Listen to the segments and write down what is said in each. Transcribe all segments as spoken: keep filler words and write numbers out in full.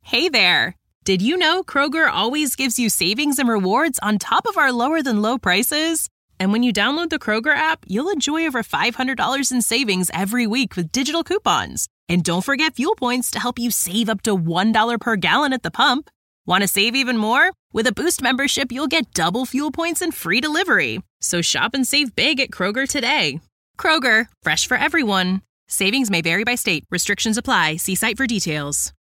Hey there! Did you know Kroger always gives you savings and rewards on top of our lower-than-low prices? And when you download the Kroger app, you'll enjoy over five hundred dollars in savings every week with digital coupons. And don't forget fuel points to help you save up to one dollar per gallon at the pump. Want to save even more? With a Boost membership, you'll get double fuel points and free delivery. So shop and save big at Kroger today. Kroger, fresh for everyone. Savings may vary by state. Restrictions apply. See site for details.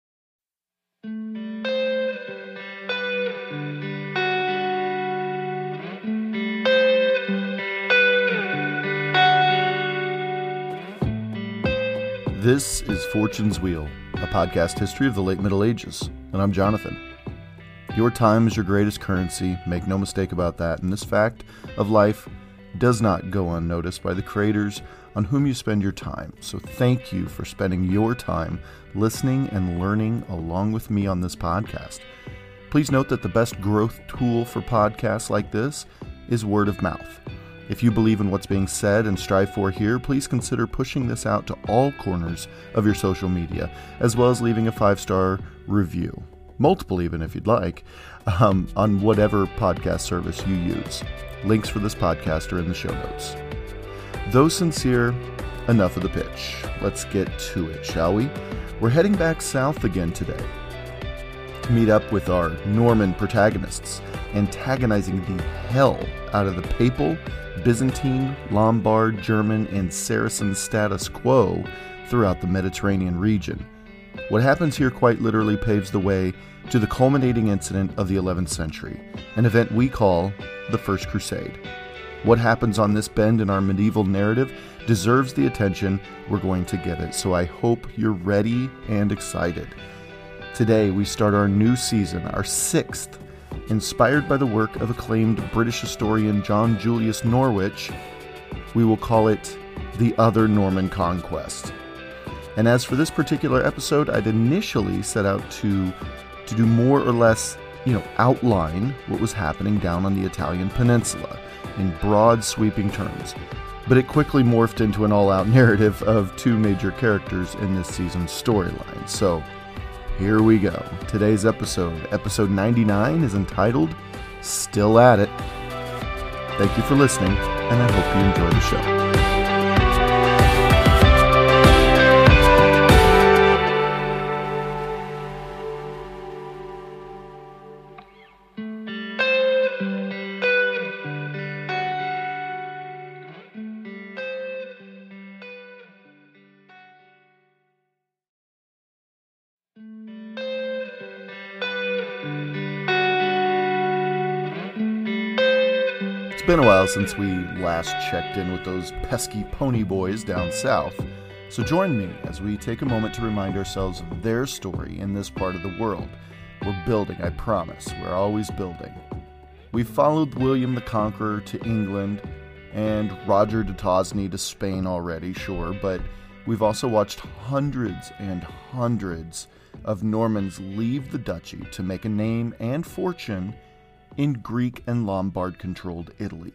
This is Fortune's Wheel, a podcast history of the late Middle Ages, and I'm Jonathan. Your time is your greatest currency, make no mistake about that, and this fact of life does not go unnoticed by the creators on whom you spend your time. So thank you for spending your time listening and learning along with me on this podcast. Please note that the best growth tool for podcasts like this is word of mouth. If you believe in what's being said and strive for here, please consider pushing this out to all corners of your social media, as well as leaving a five-star review, multiple even if you'd like, um, on whatever podcast service you use. Links for this podcast are in the show notes. Though sincere, enough of the pitch. Let's get to it, shall we? We're heading back south again today to meet up with our Norman protagonists, antagonizing the hell out of the papal, Byzantine, Lombard, German, and Saracen status quo throughout the Mediterranean region. What happens here quite literally paves the way to the culminating incident of the eleventh century, an event we call the First Crusade. What happens on this bend in our medieval narrative deserves the attention we're going to give it, so I hope you're ready and excited. Today we start our new season, our sixth, inspired by the work of acclaimed British historian John Julius Norwich. We will call it The Other Norman Conquest. And as for this particular episode, I'd initially set out to, to do more or less, you know, outline what was happening down on the Italian peninsula in broad sweeping terms. But it quickly morphed into an all-out narrative of two major characters in this season's storyline. So here we go. Today's episode, episode ninety-nine, is entitled Still at It. Thank you for listening, and I hope you enjoy the show. It's been a while since we last checked in with those pesky pony boys down south, so join me as we take a moment to remind ourselves of their story in this part of the world. We're building, I promise. We're always building. We've followed William the Conqueror to England and Roger de Tosny to Spain already, sure, but we've also watched hundreds and hundreds of Normans leave the duchy to make a name and fortune in Greek and Lombard-controlled Italy.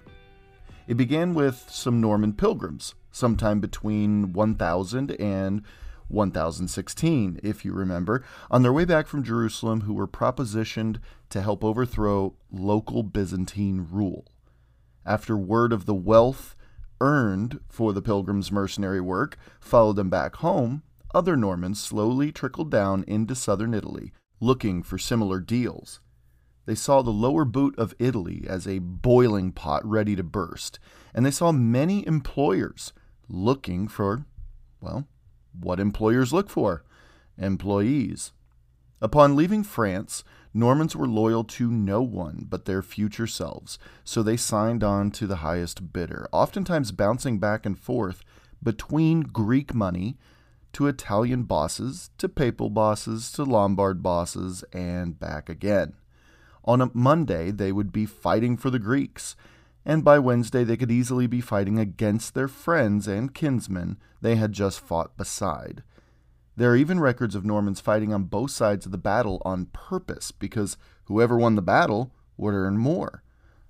It began with some Norman pilgrims, sometime between one thousand and one thousand sixteen, if you remember, on their way back from Jerusalem, who were propositioned to help overthrow local Byzantine rule. After word of the wealth earned for the pilgrims' mercenary work followed them back home, other Normans slowly trickled down into southern Italy, looking for similar deals. They saw the lower boot of Italy as a boiling pot ready to burst, and they saw many employers looking for, well, what employers look for: employees. Upon leaving France, Normans were loyal to no one but their future selves, so they signed on to the highest bidder, oftentimes bouncing back and forth between Greek money to Italian bosses, to papal bosses, to Lombard bosses, and back again. On a Monday, they would be fighting for the Greeks, and by Wednesday they could easily be fighting against their friends and kinsmen they had just fought beside. There are even records of Normans fighting on both sides of the battle on purpose, because whoever won the battle would earn more.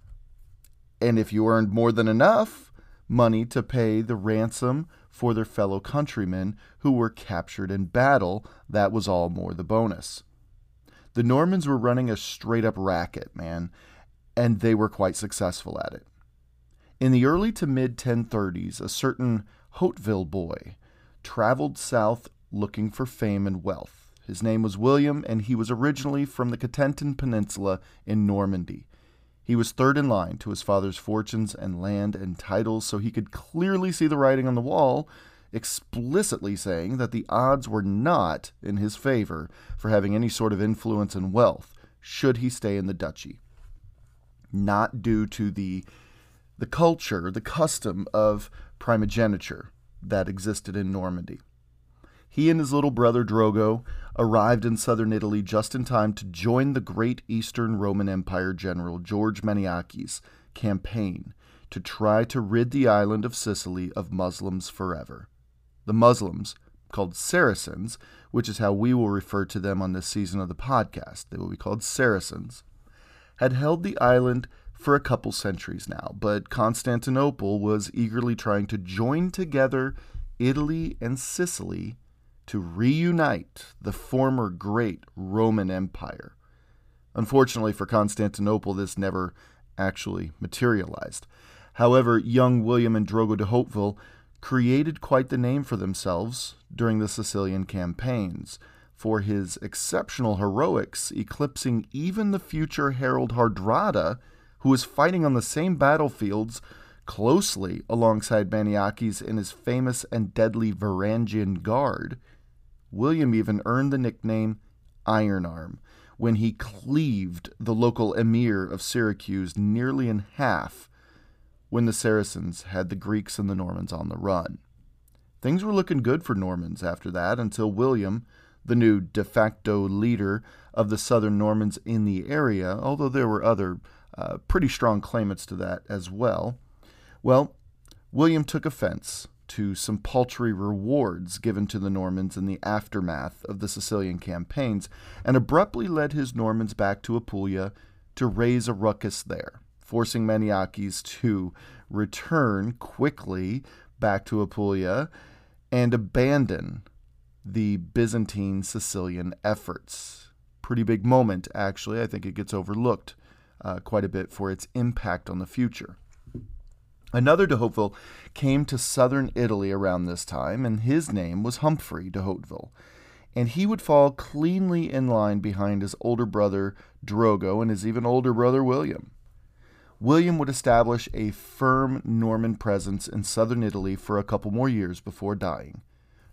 And if you earned more than enough money to pay the ransom for their fellow countrymen who were captured in battle, that was all more the bonus. The Normans were running a straight-up racket, man, and they were quite successful at it. In the early to mid ten thirties, a certain Hauteville boy traveled south looking for fame and wealth. His name was William, and he was originally from the Cotentin Peninsula in Normandy. He was third in line to his father's fortunes and land and titles, so he could clearly see the writing on the wall, explicitly saying that the odds were not in his favor for having any sort of influence and wealth should he stay in the duchy. Not due to the the culture, the custom of primogeniture that existed in Normandy. He and his little brother Drogo arrived in southern Italy just in time to join the great Eastern Roman Empire general George Maniakes' campaign to try to rid the island of Sicily of Muslims forever. The Muslims, called Saracens, which is how we will refer to them on this season of the podcast, they will be called Saracens, had held the island for a couple centuries now, but Constantinople was eagerly trying to join together Italy and Sicily to reunite the former great Roman Empire. Unfortunately for Constantinople, this never actually materialized. However, young William and Drogo de Hauteville created quite the name for themselves during the Sicilian campaigns, for his exceptional heroics eclipsing even the future Harold Hardrada, who was fighting on the same battlefields closely alongside Maniakes in his famous and deadly Varangian Guard. William even earned the nickname Iron Arm when he cleaved the local emir of Syracuse nearly in half when the Saracens had the Greeks and the Normans on the run. Things were looking good for Normans after that until William, the new de facto leader of the southern Normans in the area, although there were other uh, pretty strong claimants to that as well, well, William took offense to some paltry rewards given to the Normans in the aftermath of the Sicilian campaigns, and abruptly led his Normans back to Apulia to raise a ruckus there, forcing Maniakes to return quickly back to Apulia and abandon the Byzantine Sicilian efforts. Pretty big moment, actually. I think it gets overlooked uh, quite a bit for its impact on the future. Another de Hauteville came to southern Italy around this time, and his name was Humphrey de Hauteville, and he would fall cleanly in line behind his older brother Drogo and his even older brother William. William would establish a firm Norman presence in southern Italy for a couple more years before dying.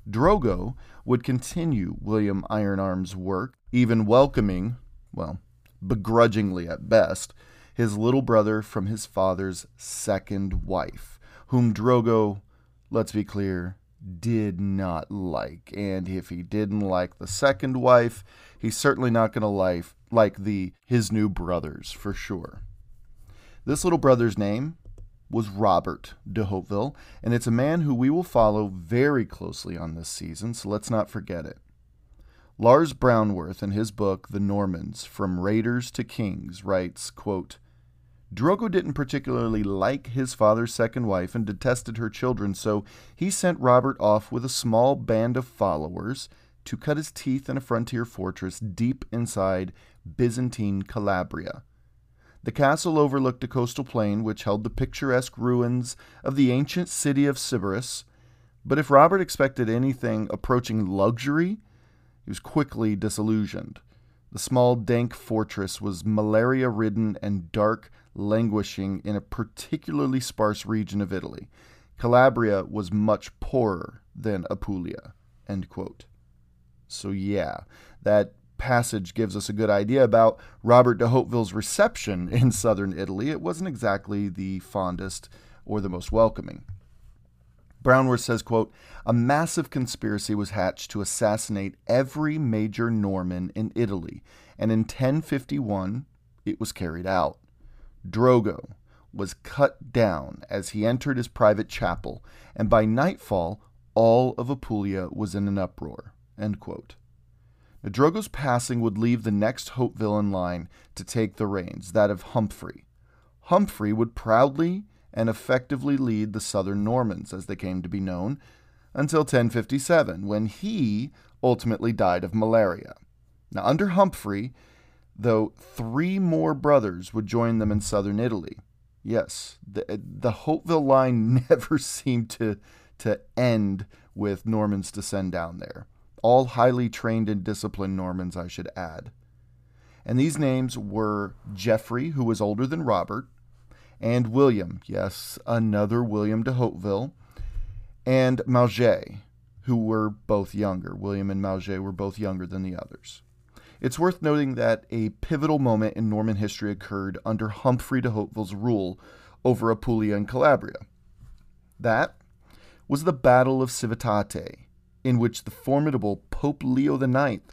Drogo would continue William Iron Arm's work, even welcoming, well, begrudgingly at best, his little brother from his father's second wife, whom Drogo, let's be clear, did not like. And if he didn't like the second wife, he's certainly not going to like, like the his new brothers, for sure. This little brother's name was Robert de Hauteville, and it's a man who we will follow very closely on this season, so let's not forget it. Lars Brownworth, in his book, The Normans, From Raiders to Kings, writes, quote, Drogo didn't particularly like his father's second wife and detested her children, so he sent Robert off with a small band of followers to cut his teeth in a frontier fortress deep inside Byzantine Calabria. The castle overlooked a coastal plain which held the picturesque ruins of the ancient city of Sybaris, but if Robert expected anything approaching luxury, he was quickly disillusioned. The small, dank fortress was malaria-ridden and dark, languishing in a particularly sparse region of Italy. Calabria was much poorer than Apulia, end quote. So yeah, that passage gives us a good idea about Robert de Hauteville's reception in southern Italy. It wasn't exactly the fondest or the most welcoming. Brownworth says, quote, a massive conspiracy was hatched to assassinate every major Norman in Italy, and in ten fifty-one it was carried out. Drogo was cut down as he entered his private chapel, and by nightfall all of Apulia was in an uproar, end quote. Now, Drogo's passing would leave the next Hauteville in line to take the reins, that of Humphrey. Humphrey would proudly and effectively lead the southern Normans, as they came to be known, until ten fifty-seven, when he ultimately died of malaria. Now, under Humphrey, though, three more brothers would join them in southern Italy. Yes, the, the Hauteville line never seemed to, to end with Normans to send down there. All highly trained and disciplined Normans, I should add. And these names were Geoffrey, who was older than Robert, and William, yes, another William de Hauteville, and Mauger, who were both younger. William and Mauger were both younger than the others. It's worth noting that a pivotal moment in Norman history occurred under Humphrey de Hauteville's rule over Apulia and Calabria. That was the Battle of Civitate, in which the formidable Pope Leo the Ninth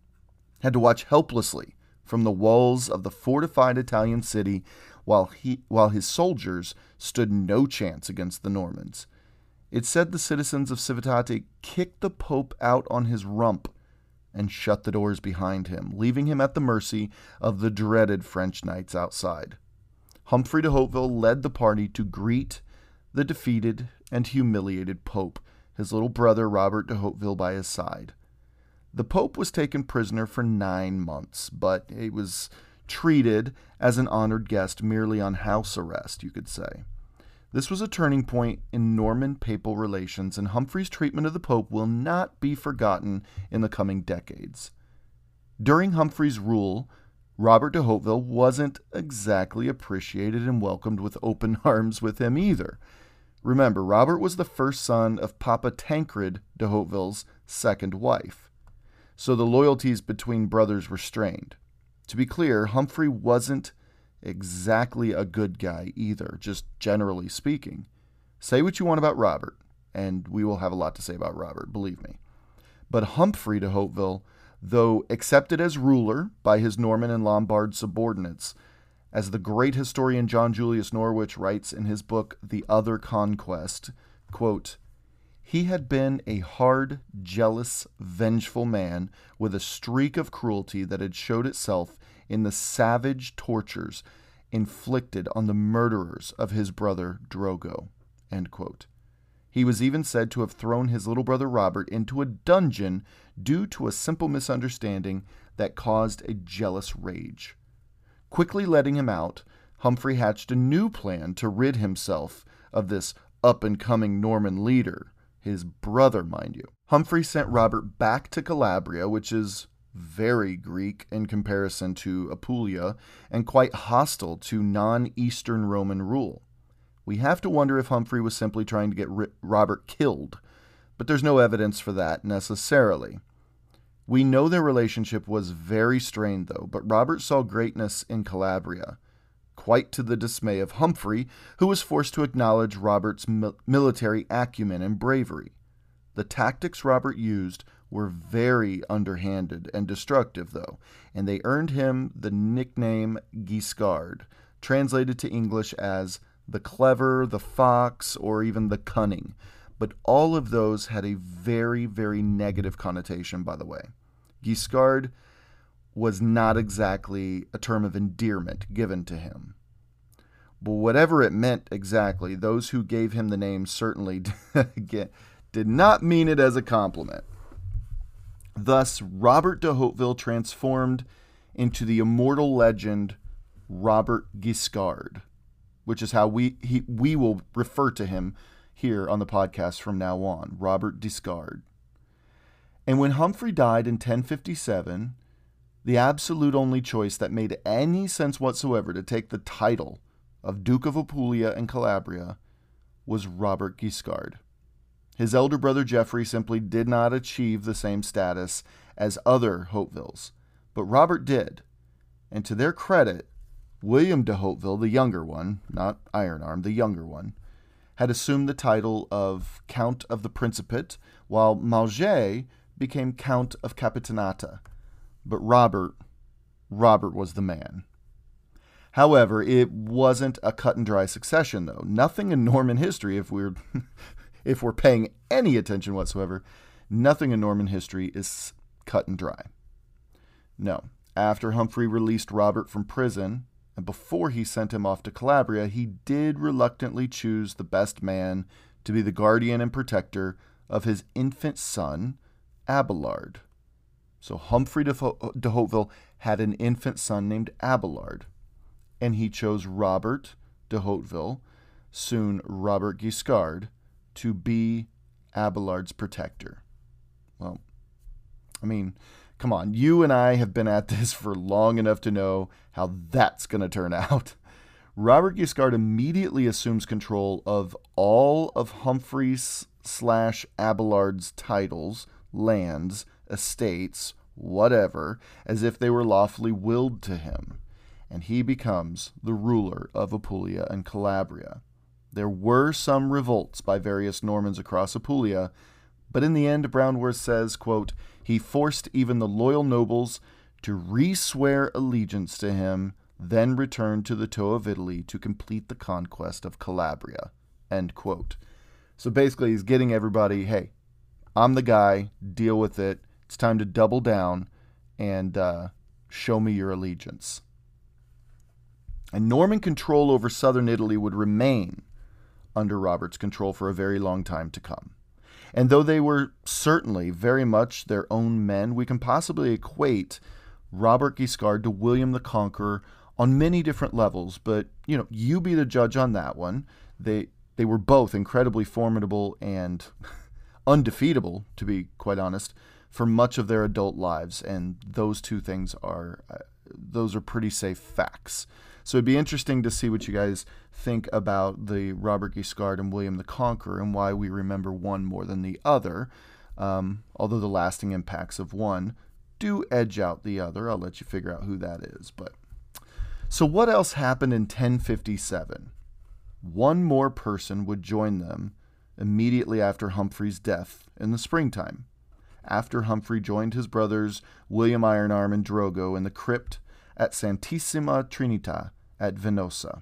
had to watch helplessly from the walls of the fortified Italian city while he while his soldiers stood no chance against the Normans. It said the citizens of Civitate kicked the Pope out on his rump and shut the doors behind him, leaving him at the mercy of the dreaded French knights outside. Humphrey de Hauteville led the party to greet the defeated and humiliated Pope, his little brother Robert de Hauteville by his side. The Pope was taken prisoner for nine months, but he was treated as an honored guest merely on house arrest, you could say. This was a turning point in Norman papal relations, and Humphrey's treatment of the Pope will not be forgotten in the coming decades. During Humphrey's rule, Robert de Hauteville wasn't exactly appreciated and welcomed with open arms with him either. Remember, Robert was the first son of Papa Tancred de Hauteville's second wife, so the loyalties between brothers were strained. To be clear, Humphrey wasn't exactly a good guy either, just generally speaking. Say what you want about Robert, and we will have a lot to say about Robert, believe me. But Humphrey de Hauteville, though accepted as ruler by his Norman and Lombard subordinates, as the great historian John Julius Norwich writes in his book The Other Conquest, quote, "He had been a hard, jealous, vengeful man with a streak of cruelty that had showed itself in the savage tortures inflicted on the murderers of his brother Drogo." End quote. He was even said to have thrown his little brother Robert into a dungeon due to a simple misunderstanding that caused a jealous rage. Quickly letting him out, Humphrey hatched a new plan to rid himself of this up-and-coming Norman leader, his brother, mind you. Humphrey sent Robert back to Calabria, which is very Greek in comparison to Apulia, and quite hostile to non-Eastern Roman rule. We have to wonder if Humphrey was simply trying to get Robert killed, but there's no evidence for that necessarily. We know their relationship was very strained, though, but Robert saw greatness in Calabria, quite to the dismay of Humphrey, who was forced to acknowledge Robert's mil- military acumen and bravery. The tactics Robert used were very underhanded and destructive, though, and they earned him the nickname Guiscard, translated to English as the clever, the fox, or even the cunning. But all of those had a very, very negative connotation, by the way. Guiscard was not exactly a term of endearment given to him. But whatever it meant exactly, those who gave him the name certainly did not mean it as a compliment. Thus, Robert de Hauteville transformed into the immortal legend Robert Guiscard, which is how we he, we will refer to him here on the podcast from now on, Robert Guiscard. And when Humphrey died in ten fifty-seven, the absolute only choice that made any sense whatsoever to take the title of Duke of Apulia and Calabria was Robert Guiscard. His elder brother Geoffrey simply did not achieve the same status as other Hautevilles, but Robert did. And to their credit, William de Hauteville, the younger one, not Iron Arm, the younger one, had assumed the title of Count of the Principate, while Mauger became Count of Capitanata. But Robert, Robert was the man. However, it wasn't a cut and dry succession, though. Nothing in Norman history, if we're if we're paying any attention whatsoever, nothing in Norman history is cut and dry. No. After Humphrey released Robert from prison, and before he sent him off to Calabria, he did reluctantly choose the best man to be the guardian and protector of his infant son, Abelard. So Humphrey de, de Hauteville had an infant son named Abelard, and he chose Robert de Hauteville, soon Robert Guiscard, to be Abelard's protector. Well, I mean, come on, you and I have been at this for long enough to know how that's going to turn out. Robert Guiscard immediately assumes control of all of Humphrey's slash Abelard's titles, lands, estates, whatever, as if they were lawfully willed to him, and he becomes the ruler of Apulia and Calabria. There were some revolts by various Normans across Apulia, but in the end, Brownworth says, quote, he forced even the loyal nobles to re-swear allegiance to him, then returned to the toe of Italy to complete the conquest of Calabria, end quote. So basically, he's getting everybody, hey, I'm the guy, deal with it. It's time to double down and uh, show me your allegiance. And Norman control over southern Italy would remain under Robert's control for a very long time to come. And though they were certainly very much their own men, we can possibly equate Robert Guiscard to William the Conqueror on many different levels. But, you know, you be the judge on that one. They they were both incredibly formidable and undefeatable, to be quite honest, for much of their adult lives. And those two things are, uh, those are pretty safe facts. So it'd be interesting to see what you guys think about the Robert Guiscard and William the Conqueror and why we remember one more than the other, um, although the lasting impacts of one do edge out the other. I'll let you figure out who that is. But so what else happened in ten fifty-seven? One more person would join them immediately after Humphrey's death in the springtime, after Humphrey joined his brothers William Ironarm and Drogo in the crypt at Santissima Trinita at Venosa.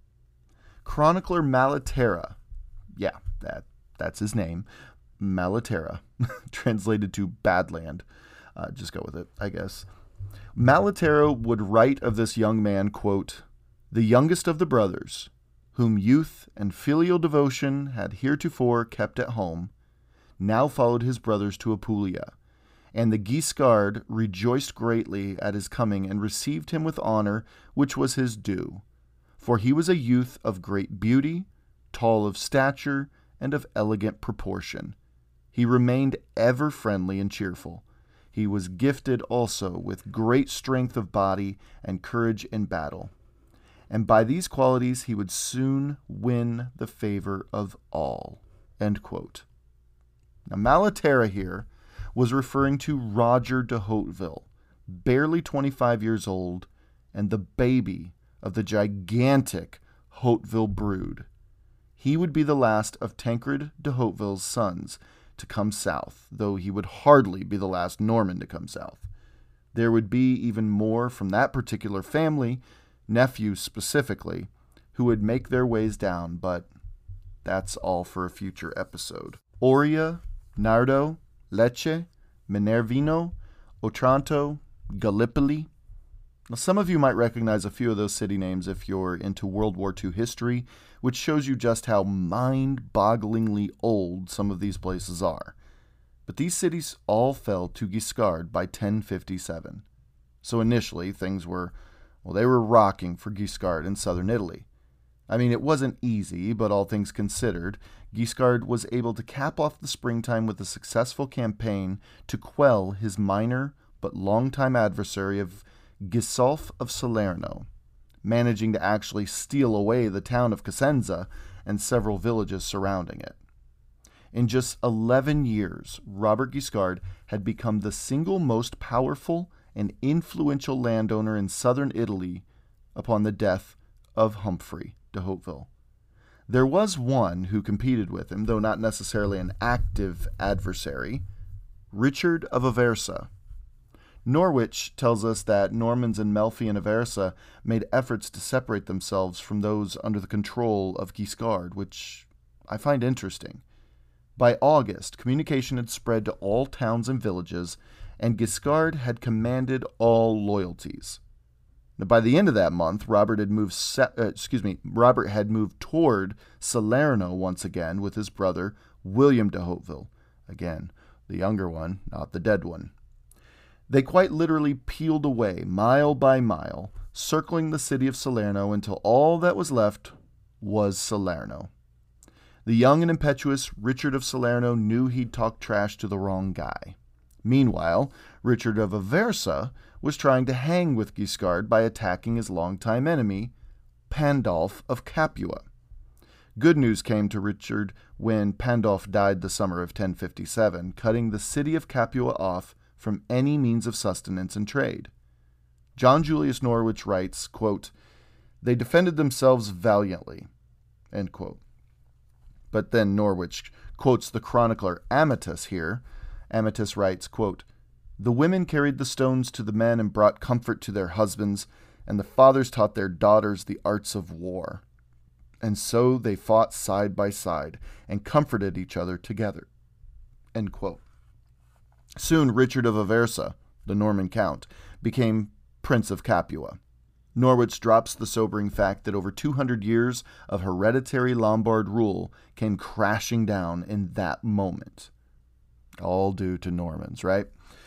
Chronicler Malaterra, yeah, that that's his name, Malaterra, translated to Badland. Uh, just go with it, I guess. Malaterra would write of this young man, quote, the youngest of the brothers, whom youth and filial devotion had heretofore kept at home, now followed his brothers to Apulia, and the Guiscard rejoiced greatly at his coming and received him with honor, which was his due. For he was a youth of great beauty, tall of stature, and of elegant proportion. He remained ever friendly and cheerful. He was gifted also with great strength of body and courage in battle. And by these qualities he would soon win the favor of all. End quote. Now Malaterra here was referring to Roger de Hauteville, barely twenty-five years old, and the baby of the gigantic Hauteville brood. He would be the last of Tancred de Hauteville's sons to come south, though he would hardly be the last Norman to come south. There would be even more from that particular family, nephews specifically, who would make their ways down, but that's all for a future episode. Oria, Nardo, Lecce, Minervino, Otranto, Gallipoli. Now, some of you might recognize a few of those city names if you're into World War Two history, which shows you just how mind-bogglingly old some of these places are. But these cities all fell to Guiscard by ten fifty-seven. So initially, things were, well, they were rocking for Guiscard in southern Italy. I mean, it wasn't easy, but all things considered, Guiscard was able to cap off the springtime with a successful campaign to quell his minor but longtime adversary of Gisulf of Salerno, managing to actually steal away the town of Cosenza and several villages surrounding it. In just eleven years, Robert Guiscard had become the single most powerful and influential landowner in southern Italy upon the death of Humphrey de Hauteville. There was one who competed with him, though not necessarily an active adversary, Richard of Aversa. Norwich tells us that Normans in Melfi and Aversa made efforts to separate themselves from those under the control of Guiscard, which I find interesting. By August, communication had spread to all towns and villages, and Guiscard had commanded all loyalties. Now, by the end of that month, Robert had moved. Se- uh, excuse me, Robert had moved toward Salerno once again with his brother William de Hauteville, again the younger one, not the dead one. They quite literally peeled away, mile by mile, circling the city of Salerno until all that was left was Salerno. The young and impetuous Richard of Salerno knew he'd talked trash to the wrong guy. Meanwhile, Richard of Aversa was trying to hang with Guiscard by attacking his longtime enemy, Pandolf of Capua. Good news came to Richard when Pandolf died the summer of ten fifty-seven, cutting the city of Capua off from any means of sustenance and trade. John Julius Norwich writes, quote, "They defended themselves valiantly," end quote. But then Norwich quotes the chronicler Amatus here. Amatus writes, quote, "The women carried the stones to the men and brought comfort to their husbands, and the fathers taught their daughters the arts of war. And so they fought side by side and comforted each other together." End quote. Soon Richard of Aversa, the Norman count, became Prince of Capua. Norwich drops the sobering fact that over two hundred years of hereditary Lombard rule came crashing down in that moment. All due to Normans, right?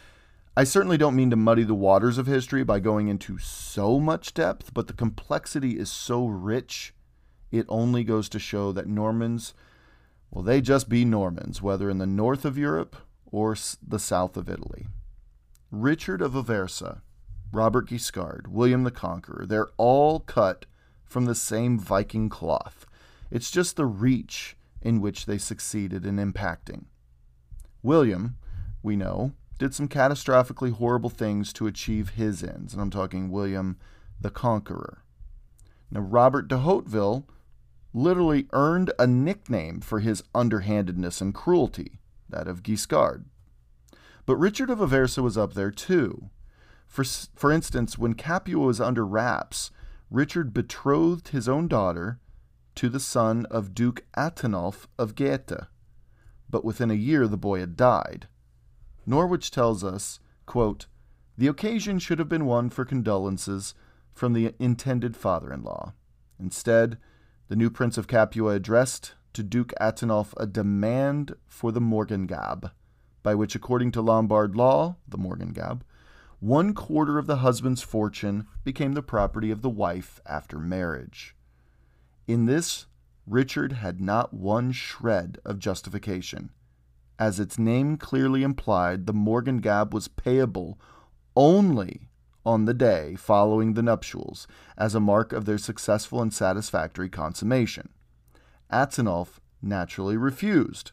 I certainly don't mean to muddy the waters of history by going into so much depth, but the complexity is so rich, it only goes to show that Normans, well, they just be Normans, whether in the north of Europe or the south of Italy. Richard of Aversa, Robert Guiscard, William the Conqueror, they're all cut from the same Viking cloth. It's just the reach in which they succeeded in impacting. William, we know, did some catastrophically horrible things to achieve his ends, and I'm talking William the Conqueror. Now, Robert de Hauteville literally earned a nickname for his underhandedness and cruelty, that of Guiscard. But Richard of Aversa was up there too. For, for instance, when Capua was under wraps, Richard betrothed his own daughter to the son of Duke Atenulf of Gaeta, but within a year the boy had died. Norwich tells us, quote, "The occasion should have been one for condolences from the intended father-in-law. Instead, the new Prince of Capua addressed to Duke Atenulf a demand for the Morgengab, by which, according to Lombard law, the Morgengab, one quarter of the husband's fortune became the property of the wife after marriage. In this, Richard had not one shred of justification. As its name clearly implied, the Morgengab was payable only on the day following the nuptials, as a mark of their successful and satisfactory consummation. Atenulf naturally refused.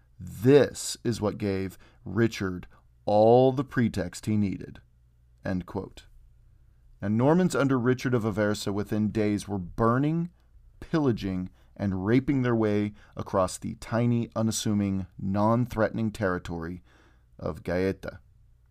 This is what gave Richard all the pretext he needed." End quote. And Normans under Richard of Aversa within days were burning, pillaging, and raping their way across the tiny, unassuming, non-threatening territory of Gaeta.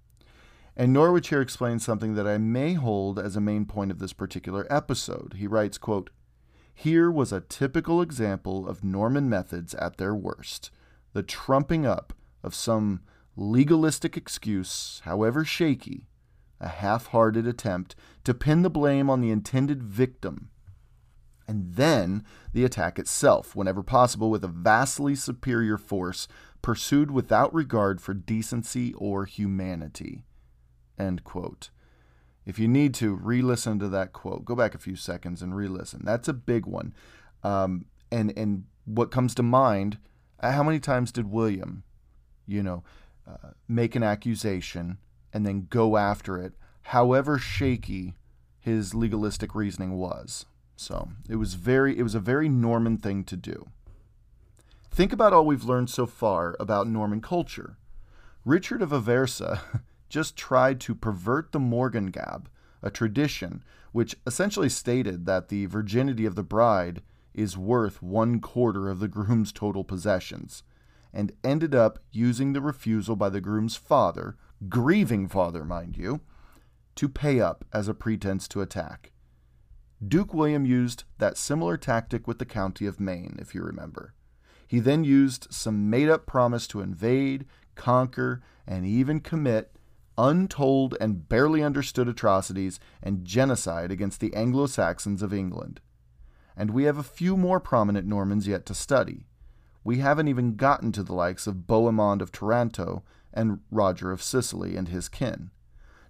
And Norwich here explains something that I may hold as a main point of this particular episode. He writes, quote, "Here was a typical example of Norman methods at their worst, the trumping up of some legalistic excuse, however shaky, a half-hearted attempt to pin the blame on the intended victim, and then the attack itself, whenever possible, with a vastly superior force, pursued without regard for decency or humanity." End quote. If you need to, re-listen to that quote. Go back a few seconds and re-listen. That's a big one. Um, and, and what comes to mind, how many times did William, you know, uh, make an accusation and then go after it, however shaky his legalistic reasoning was? So it was very, it was a very Norman thing to do. Think about all we've learned so far about Norman culture. Richard of Aversa just tried to pervert the Morgengab, a tradition which essentially stated that the virginity of the bride is worth one quarter of the groom's total possessions, and ended up using the refusal by the groom's father, grieving father, mind you, to pay up as a pretense to attack. Duke William used that similar tactic with the county of Maine, if you remember. He then used some made-up promise to invade, conquer, and even commit untold and barely understood atrocities and genocide against the Anglo-Saxons of England. And we have a few more prominent Normans yet to study. We haven't even gotten to the likes of Bohemond of Taranto and Roger of Sicily and his kin.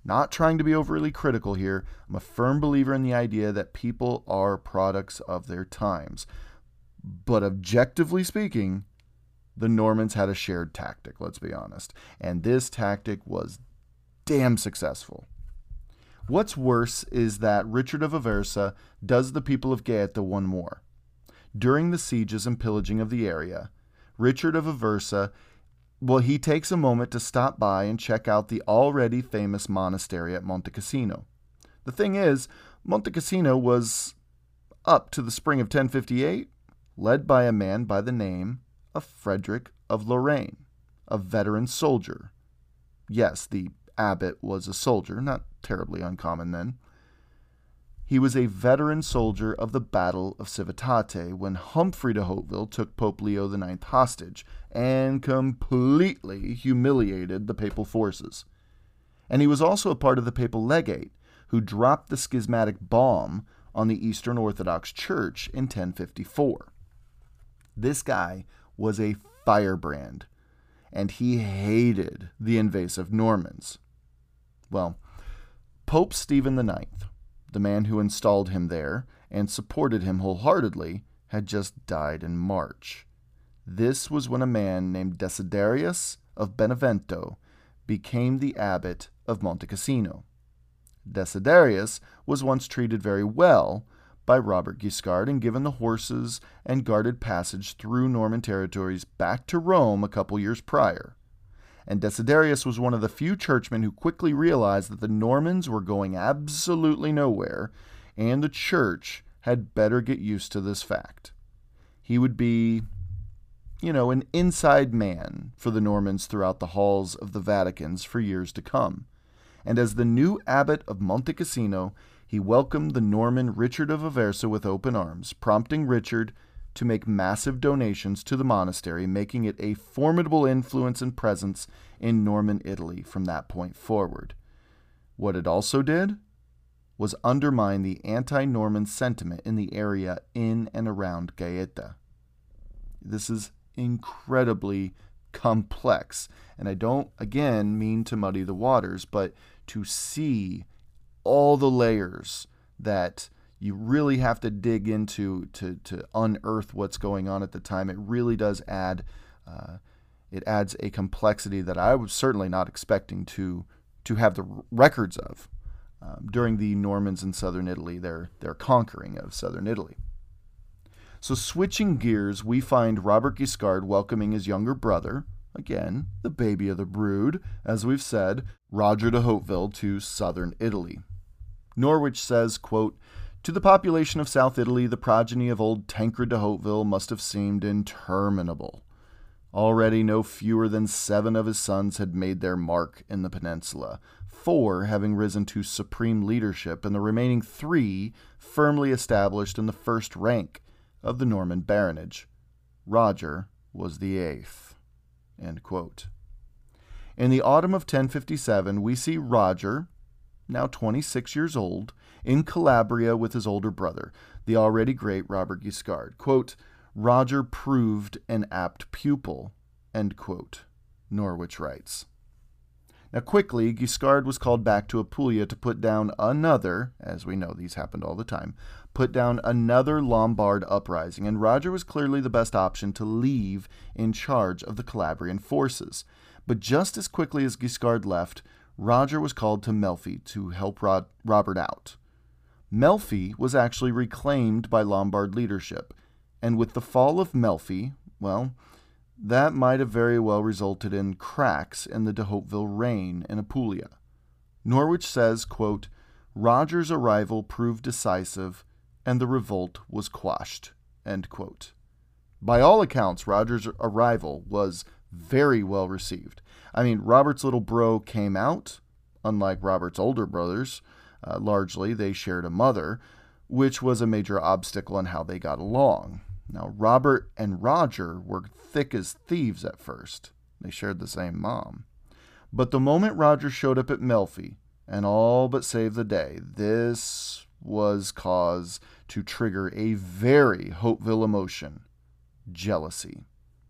Not trying to be overly critical here. I'm a firm believer in the idea that people are products of their times. But objectively speaking, the Normans had a shared tactic, let's be honest. And this tactic was damn successful. What's worse is that Richard of Aversa does the people of Gaeta one more. During the sieges and pillaging of the area, Richard of Aversa, well, he takes a moment to stop by and check out the already famous monastery at Monte Cassino. The thing is, Monte Cassino was, up to the spring of ten fifty-eight, led by a man by the name of Frederick of Lorraine, a veteran soldier. Yes, the abbot was a soldier, not terribly uncommon then. He was a veteran soldier of the Battle of Civitate when Humphrey de Hauteville took Pope Leo the Ninth hostage and completely humiliated the papal forces. And he was also a part of the papal legate who dropped the schismatic bomb on the Eastern Orthodox Church in ten fifty-four. This guy was a firebrand, and he hated the invasive Normans. Well, Pope Stephen the Ninth, the man who installed him there and supported him wholeheartedly, had just died in March. This was when a man named Desiderius of Benevento became the abbot of Monte Cassino. Desiderius was once treated very well by Robert Guiscard and given the horses and guarded passage through Norman territories back to Rome a couple years prior. And Desiderius was one of the few churchmen who quickly realized that the Normans were going absolutely nowhere, and the church had better get used to this fact. He would be, you know, an inside man for the Normans throughout the halls of the Vaticans for years to come. And as the new abbot of Monte Cassino, he welcomed the Norman Richard of Aversa with open arms, prompting Richard to make massive donations to the monastery, making it a formidable influence and presence in Norman Italy from that point forward. What it also did was undermine the anti-Norman sentiment in the area in and around Gaeta. This is incredibly complex, and I don't, again, mean to muddy the waters, but to see all the layers that you really have to dig into to, to unearth what's going on at the time. It really does add, uh, it adds a complexity that I was certainly not expecting to to have the records of um, during the Normans in southern Italy, their, their conquering of southern Italy. So switching gears, we find Robert Guiscard welcoming his younger brother, again, the baby of the brood, as we've said, Roger de Hauteville, to southern Italy. Norwich says, quote, "To the population of South Italy, the progeny of old Tancred de Hauteville must have seemed interminable. Already no fewer than seven of his sons had made their mark in the peninsula, four having risen to supreme leadership, and the remaining three firmly established in the first rank of the Norman baronage. Roger was the eighth." End quote. In the autumn of ten fifty-seven, we see Roger, now twenty-six years old, in Calabria with his older brother, the already great Robert Guiscard. Quote, "Roger proved an apt pupil," end quote, Norwich writes. Now quickly, Guiscard was called back to Apulia to put down another, as we know these happened all the time, put down another Lombard uprising, and Roger was clearly the best option to leave in charge of the Calabrian forces. But just as quickly as Guiscard left, Roger was called to Melfi to help Rod- Robert out. Melfi was actually reclaimed by Lombard leadership, and with the fall of Melfi, well, that might have very well resulted in cracks in the de Hauteville reign in Apulia. Norwich says, quote, "Roger's arrival proved decisive, and the revolt was quashed," end quote. By all accounts, Roger's arrival was very well received. I mean, Robert's little bro came out, unlike Robert's older brothers. Uh, largely, they shared a mother, which was a major obstacle in how they got along. Now, Robert and Roger were thick as thieves at first. They shared the same mom. But the moment Roger showed up at Melfi, and all but saved the day, this was cause to trigger a very Hauteville emotion: jealousy.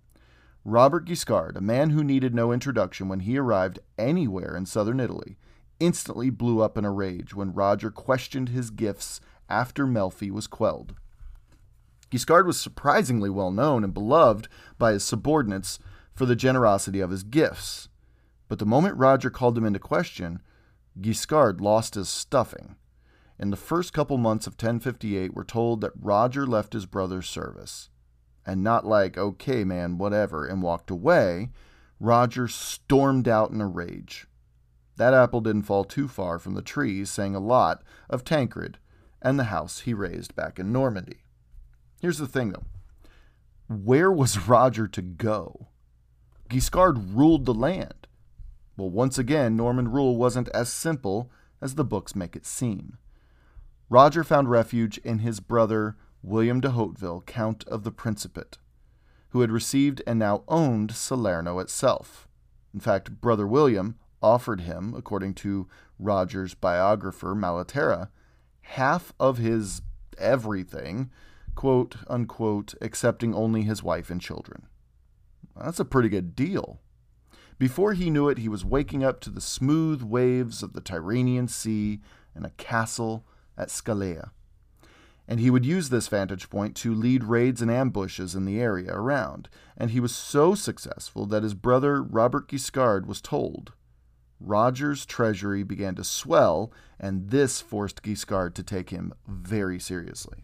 Robert Guiscard, a man who needed no introduction when he arrived anywhere in southern Italy, instantly blew up in a rage when Roger questioned his gifts after Melfi was quelled. Guiscard was surprisingly well known and beloved by his subordinates for the generosity of his gifts, but the moment Roger called him into question, Guiscard lost his stuffing. In the first couple months of ten fifty-eight, we're told that Roger left his brother's service, and not like, okay man, whatever, and walked away. Roger stormed out in a rage. That apple didn't fall too far from the tree, saying a lot of Tancred and the house he raised back in Normandy. Here's the thing, though. Where was Roger to go? Guiscard ruled the land. Well, once again, Norman rule wasn't as simple as the books make it seem. Roger found refuge in his brother William de Hauteville, Count of the Principate, who had received and now owned Salerno itself. In fact, Brother William offered him, according to Roger's biographer Malaterra, half of his everything, quote, unquote, accepting only his wife and children. That's a pretty good deal. Before he knew it, he was waking up to the smooth waves of the Tyrrhenian Sea and a castle at Scalea. And he would use this vantage point to lead raids and ambushes in the area around. And he was so successful that his brother Robert Guiscard was told. Roger's treasury began to swell, and this forced Guiscard to take him very seriously.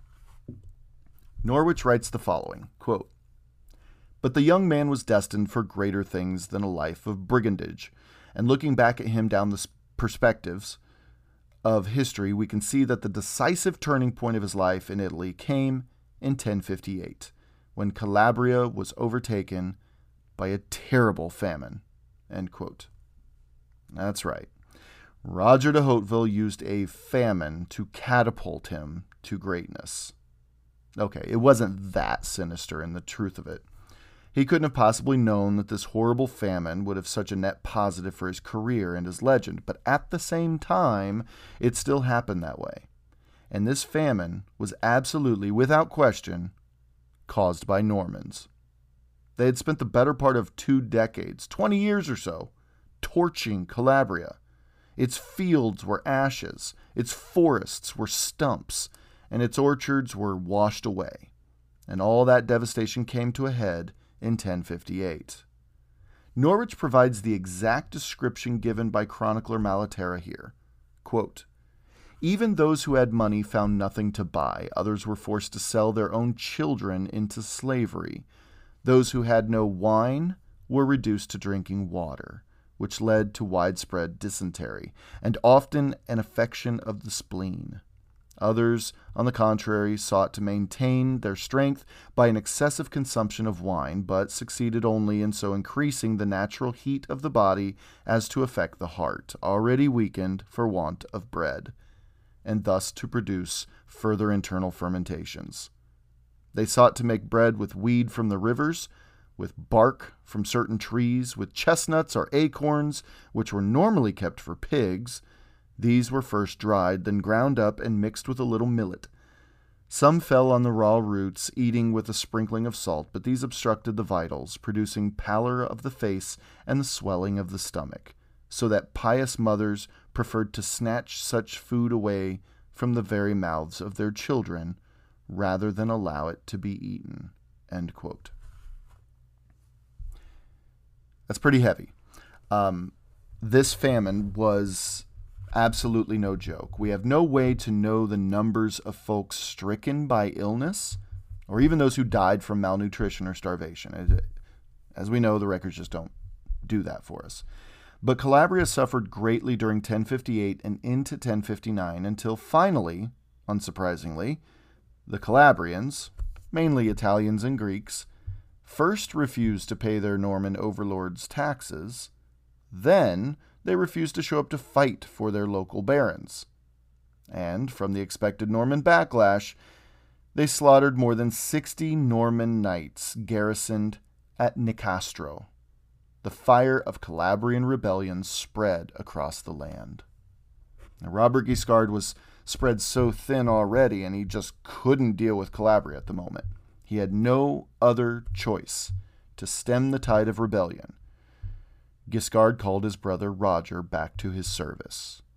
Norwich writes the following, quote, "But the young man was destined for greater things than a life of brigandage, and looking back at him down the perspectives of history, we can see that the decisive turning point of his life in Italy came in ten fifty-eight, when Calabria was overtaken by a terrible famine." End quote. That's right. Roger de Hauteville used a famine to catapult him to greatness. Okay, it wasn't that sinister in the truth of it. He couldn't have possibly known that this horrible famine would have such a net positive for his career and his legend, but at the same time, it still happened that way. And this famine was absolutely, without question, caused by Normans. They had spent the better part of two decades, twenty years or so, torching Calabria. Its fields were ashes, its forests were stumps, and its orchards were washed away. And all that devastation came to a head in ten fifty-eight. Norwich provides the exact description given by chronicler Malaterra here. Quote, "Even those who had money found nothing to buy. Others were forced to sell their own children into slavery. Those who had no wine were reduced to drinking water, which led to widespread dysentery, and often an affection of the spleen. Others, on the contrary, sought to maintain their strength by an excessive consumption of wine, but succeeded only in so increasing the natural heat of the body as to affect the heart, already weakened for want of bread, and thus to produce further internal fermentations. They sought to make bread with weed from the rivers, with bark from certain trees, with chestnuts or acorns, which were normally kept for pigs. These were first dried, then ground up and mixed with a little millet. Some fell on the raw roots, eating with a sprinkling of salt, but these obstructed the vitals, producing pallor of the face and the swelling of the stomach, so that pious mothers preferred to snatch such food away from the very mouths of their children rather than allow it to be eaten." End quote. That's pretty heavy. Um, this famine was absolutely no joke. We have no way to know the numbers of folks stricken by illness, or even those who died from malnutrition or starvation. As we know, the records just don't do that for us. But Calabria suffered greatly during ten fifty-eight and into ten fifty-nine, until finally, unsurprisingly, the Calabrians, mainly Italians and Greeks, first refused to pay their Norman overlords taxes, then they refused to show up to fight for their local barons. And, from the expected Norman backlash, they slaughtered more than sixty Norman knights garrisoned at Nicastro. The fire of Calabrian rebellion spread across the land. Now, Robert Guiscard was spread so thin already, and he just couldn't deal with Calabria at the moment. He had no other choice to stem the tide of rebellion. Guiscard called his brother Roger back to his service.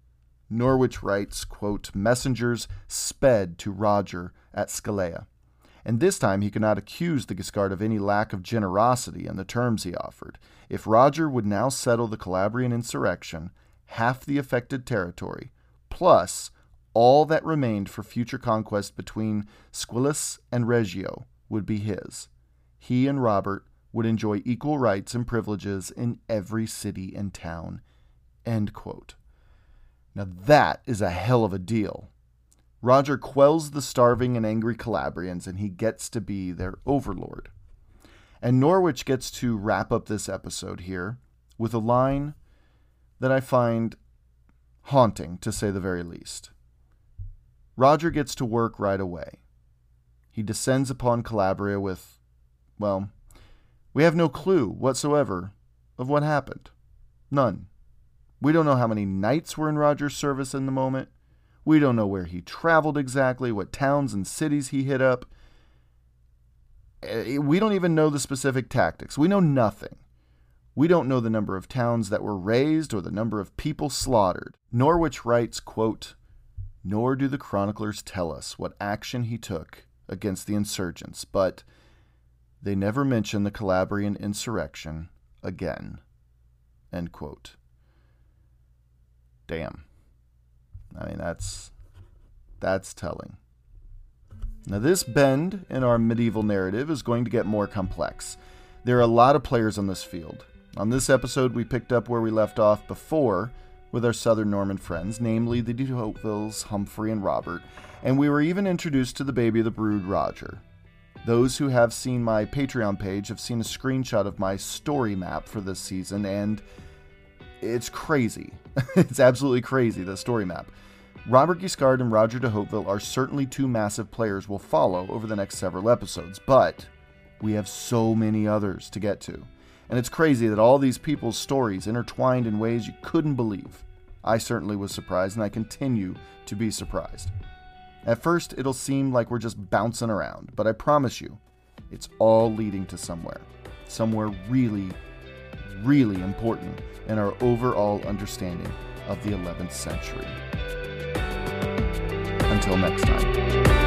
Norwich writes, quote, "Messengers sped to Roger at Scalea, and this time he could not accuse the Guiscard of any lack of generosity in the terms he offered. If Roger would now settle the Calabrian insurrection, half the affected territory, plus all that remained for future conquest between Squillace and Reggio, would be his. He and Robert would enjoy equal rights and privileges in every city and town." End quote. Now that is a hell of a deal. Roger quells the starving and angry Calabrians, and he gets to be their overlord. And Norwich gets to wrap up this episode here with a line that I find haunting, to say the very least. Roger gets to work right away. He descends upon Calabria with, well, we have no clue whatsoever of what happened. None. We don't know how many knights were in Roger's service in the moment. We don't know where he traveled exactly, what towns and cities he hit up. We don't even know the specific tactics. We know nothing. We don't know the number of towns that were razed or the number of people slaughtered. Norwich writes, quote, "Nor do the chroniclers tell us what action he took against the insurgents, but they never mention the Calabrian insurrection again." End quote. Damn. I mean, that's that's telling. Now, this bend in our medieval narrative is going to get more complex. There are a lot of players on this field. On this episode, we picked up where we left off before with our southern Norman friends, namely the de Hautevilles, Humphrey, and Robert, and we were even introduced to the baby of the brood, Roger. Those who have seen my Patreon page have seen a screenshot of my story map for this season, and it's crazy. It's absolutely crazy, the story map. Robert Guiscard and Roger de Hauteville are certainly two massive players we'll follow over the next several episodes, but we have so many others to get to. And it's crazy that all these people's stories intertwined in ways you couldn't believe. I certainly was surprised, and I continue to be surprised. At first, it'll seem like we're just bouncing around, but I promise you, it's all leading to somewhere. Somewhere really, really important in our overall understanding of the eleventh century. Until next time.